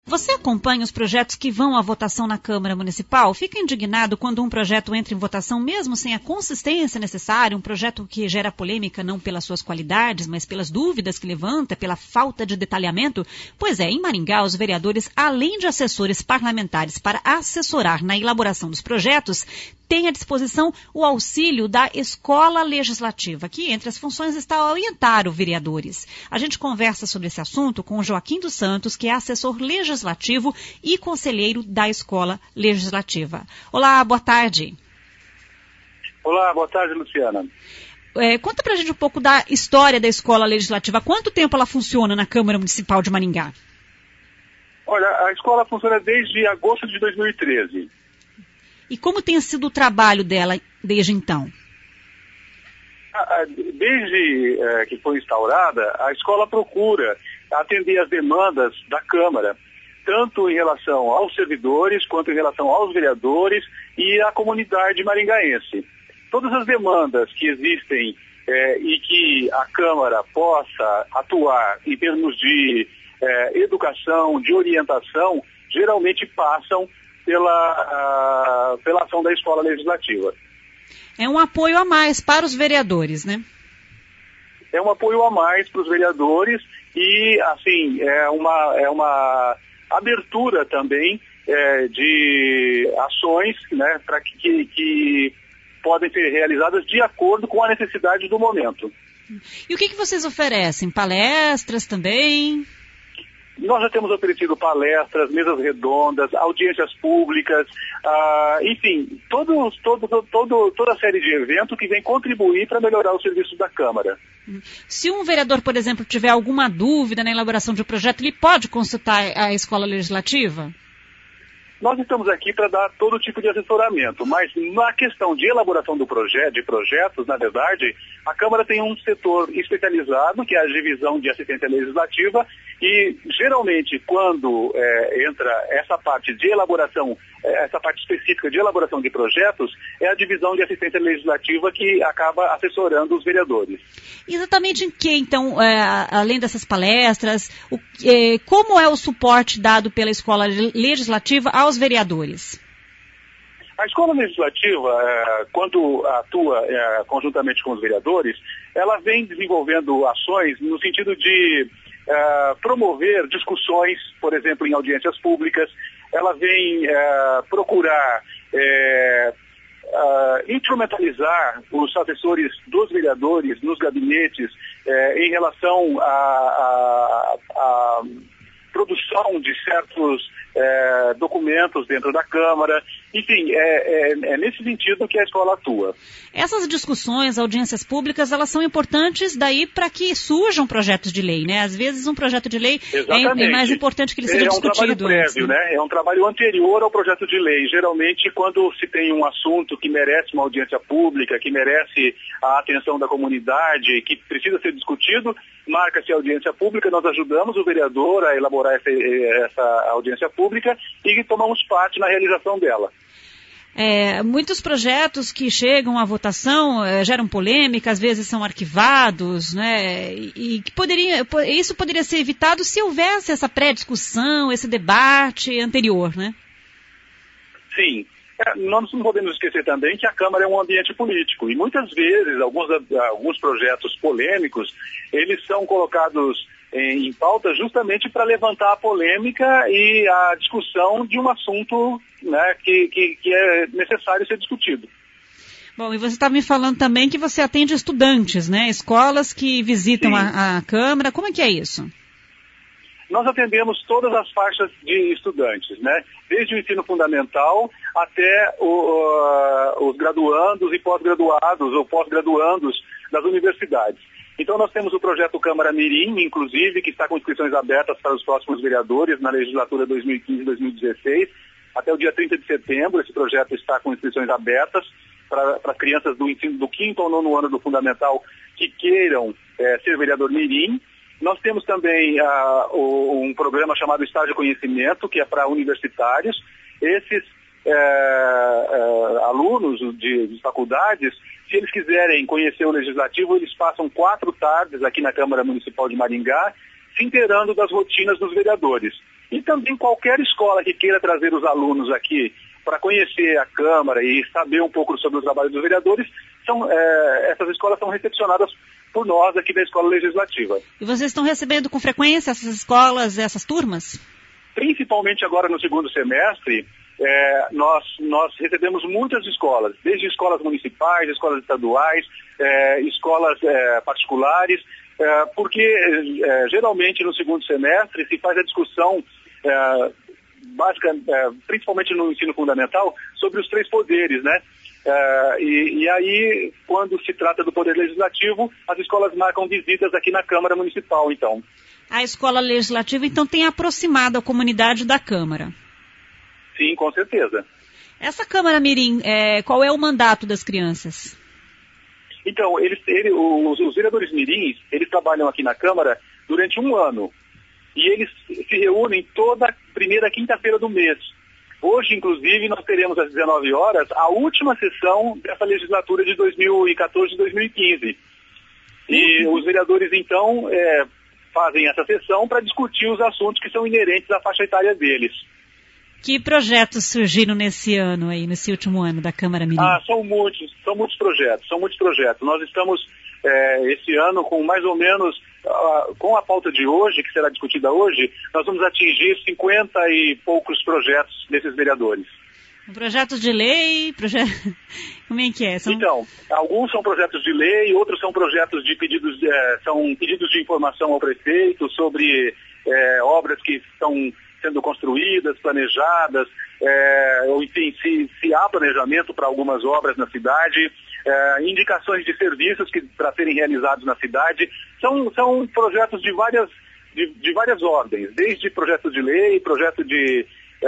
Você acompanha os projetos que vão à votação na Câmara Municipal? Fica indignado quando um projeto entra em votação mesmo sem a consistência necessária, um projeto que gera polêmica não pelas suas qualidades, mas pelas dúvidas que levanta, pela falta de detalhamento? Pois é, em Maringá, os vereadores, além de assessores parlamentares para assessorar na elaboração dos projetos, tem à disposição o auxílio da Escola Legislativa, que entre as funções está orientar os vereadores. A gente conversa sobre esse assunto com o Joaquim dos Santos, que é assessor legislativo e conselheiro da Escola Legislativa. Olá, boa tarde. Olá, boa tarde, Luciana. Conta pra gente um pouco da história da Escola Legislativa. Há quanto tempo ela funciona na Câmara Municipal de Maringá? Olha, a escola funciona desde agosto de 2013. E como tem sido o trabalho dela desde então? Desde que foi instaurada, a escola procura atender as demandas da Câmara, tanto em relação aos servidores, quanto em relação aos vereadores e à comunidade maringaense. Todas as demandas que existem e que a Câmara possa atuar em termos de educação, de orientação, geralmente passam pela ação da Escola Legislativa. É um apoio a mais para os vereadores, né? É um apoio a mais para os vereadores e, assim, é uma abertura também de ações, né, para que podem ser realizadas de acordo com a necessidade do momento. E o que vocês oferecem? Palestras também? Nós já temos oferecido palestras, mesas redondas, audiências públicas, enfim, toda a série de eventos que vem contribuir para melhorar os serviços da Câmara. Se um vereador, por exemplo, tiver alguma dúvida na elaboração de um projeto, ele pode consultar a Escola Legislativa? Nós estamos aqui para dar todo tipo de assessoramento, mas na questão de elaboração de projetos, na verdade, a Câmara tem um setor especializado, que é a divisão de assistência legislativa, e geralmente quando entra essa parte de elaboração, essa parte específica de elaboração de projetos, é a divisão de assistência legislativa que acaba assessorando os vereadores. Exatamente em que, então, além dessas palestras, como é o suporte dado pela Escola Legislativa aos vereadores? A Escola Legislativa, quando atua conjuntamente com os vereadores, ela vem desenvolvendo ações no sentido de promover discussões, por exemplo, em audiências públicas. Ela vem procurar instrumentalizar os assessores dos vereadores nos gabinetes em relação à produção de certos documentos dentro da Câmara. Enfim, é nesse sentido que a escola atua. Essas discussões, audiências públicas, elas são importantes daí para que surjam projetos de lei, né? Às vezes um projeto de lei é mais importante que ele seja discutido. É um trabalho prévio, né? É um trabalho anterior ao projeto de lei. Geralmente, quando se tem um assunto que merece uma audiência pública, que merece a atenção da comunidade, que precisa ser discutido, marca-se a audiência pública, nós ajudamos o vereador a elaborar essa audiência pública e tomamos parte na realização dela. Muitos projetos que chegam à votação geram polêmica, às vezes são arquivados, né? E que isso poderia ser evitado se houvesse essa pré-discussão, esse debate anterior, né? Sim. Nós não podemos esquecer também que a Câmara é um ambiente político e muitas vezes alguns projetos polêmicos, eles são colocados em pauta justamente para levantar a polêmica e a discussão de um assunto, né, que é necessário ser discutido. Bom, e você está me falando também que você atende estudantes, né? Escolas que visitam a Câmara. Como é que é isso? Nós atendemos todas as faixas de estudantes, né? Desde o ensino fundamental até os graduandos e pós-graduados ou pós-graduandos das universidades. Então nós temos o projeto Câmara Mirim, inclusive, que está com inscrições abertas para os próximos vereadores na legislatura 2015-2016. Até o dia 30 de setembro, esse projeto está com inscrições abertas para crianças do ensino do 5º ao 9º ano do fundamental que queiram ser vereador Mirim. Nós temos também um programa chamado Estágio Conhecimento, que é para universitários. Esses alunos de faculdades, se eles quiserem conhecer o Legislativo, eles passam 4 tardes aqui na Câmara Municipal de Maringá, se inteirando das rotinas dos vereadores. E também qualquer escola que queira trazer os alunos aqui para conhecer a Câmara e saber um pouco sobre o trabalho dos vereadores, essas escolas são recepcionadas por nós aqui da Escola Legislativa. E vocês estão recebendo com frequência essas escolas, essas turmas? Principalmente agora no segundo semestre, nós recebemos muitas escolas, desde escolas municipais, escolas estaduais, escolas particulares, porque geralmente no segundo semestre se faz a discussão básica, principalmente no ensino fundamental, sobre os 3 poderes, né? E aí, quando se trata do Poder Legislativo, as escolas marcam visitas aqui na Câmara Municipal, então. A Escola Legislativa, então, tem aproximado a comunidade da Câmara? Sim, com certeza. Essa Câmara Mirim, qual é o mandato das crianças? Então, os vereadores mirins, eles trabalham aqui na Câmara durante 1 ano. E eles se reúnem toda primeira quinta-feira do mês. Hoje, inclusive, nós teremos às 19 horas a última sessão dessa legislatura de 2014 e 2015. E os vereadores, então, fazem essa sessão para discutir os assuntos que são inerentes à faixa etária deles. Que projetos surgiram nesse ano aí, nesse último ano da Câmara Mirim? São muitos projetos. Nós estamos, esse ano, com mais ou menos, com a pauta de hoje, que será discutida hoje, nós vamos atingir 50 e poucos projetos desses vereadores. Projetos de lei, como é que é? Então, alguns são projetos de lei, outros são projetos de pedidos de informação ao prefeito sobre obras que estão sendo construídas, planejadas, ou enfim, se há planejamento para algumas obras na cidade, indicações de serviços para serem realizados na cidade. São projetos de várias ordens, desde projetos de lei, projeto de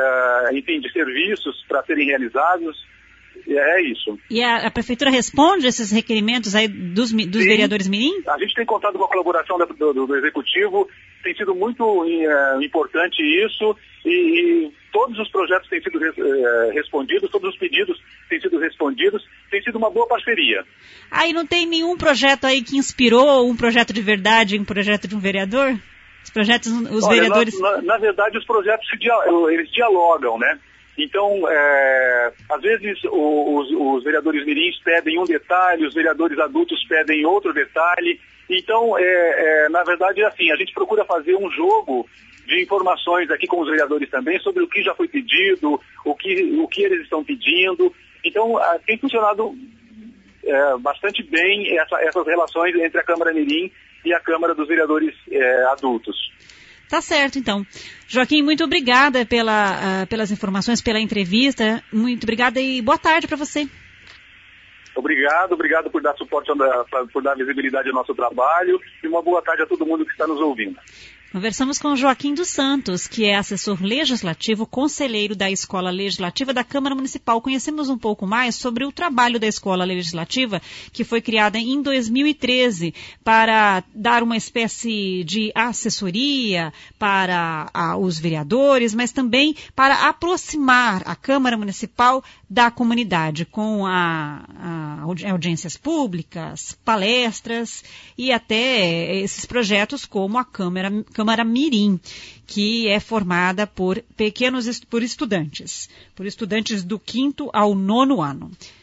serviços para serem realizados. É isso. E a Prefeitura responde esses requerimentos aí dos vereadores mirim? A gente tem contado com a colaboração do Executivo, tem sido muito importante isso, e todos os projetos têm sido respondidos, todos os pedidos têm sido respondidos, tem sido uma boa parceria. Aí não tem nenhum projeto aí que inspirou um projeto de verdade, um projeto de um vereador? Os projetos, vereadores... Na verdade, os projetos eles dialogam, né? Então, às vezes os vereadores mirins pedem um detalhe, os vereadores adultos pedem outro detalhe. Então, na verdade, é assim, a gente procura fazer um jogo de informações aqui com os vereadores também sobre o que já foi pedido, o que eles estão pedindo. Então, tem funcionado bastante bem essas relações entre a Câmara Mirim e a Câmara dos Vereadores Adultos. Tá certo, então. Joaquim, muito obrigada pelas informações, pela entrevista. Muito obrigada e boa tarde para você. Obrigado por dar suporte, por dar visibilidade ao nosso trabalho, e uma boa tarde a todo mundo que está nos ouvindo. Conversamos com Joaquim dos Santos, que é assessor legislativo, conselheiro da Escola Legislativa da Câmara Municipal. Conhecemos um pouco mais sobre o trabalho da Escola Legislativa, que foi criada em 2013 para dar uma espécie de assessoria para os vereadores, mas também para aproximar a Câmara Municipal da comunidade, com audiências públicas, palestras e até esses projetos como a Câmara Mirim, que é formada por estudantes do 5º ao 9º ano.